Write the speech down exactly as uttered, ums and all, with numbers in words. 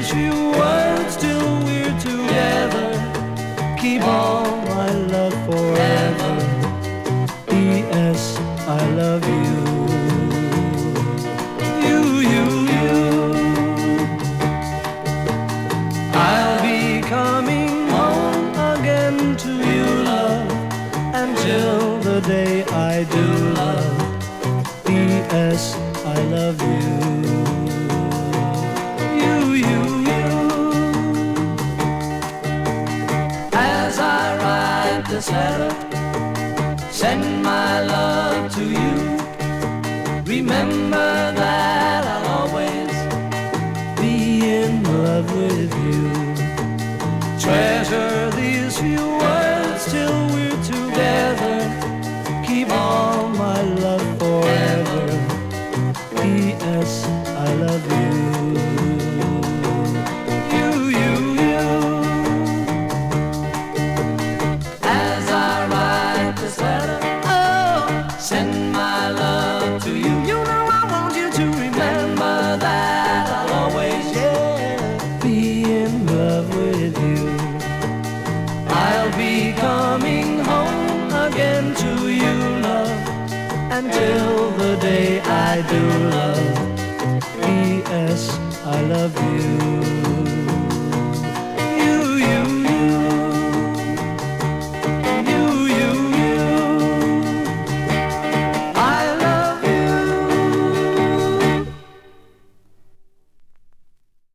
these few words till we're together. Keep all my love forever. P S. I love you. You, you, you. I'll be coming home again to you, love, until the day I do, love. P S. I love you. You, you, you. As I write this letter, send my love to you. Remember that I'll always be in love with you. Treasure these few words till we're together. Keep all my love forever. P S. I love you. You, you, you. As I write this letter, oh, send my love to you. You know I want you to remember that I'll always, yeah, be in love with you. I'll be coming home again to you, love, until the day I do, love. P S. I love you.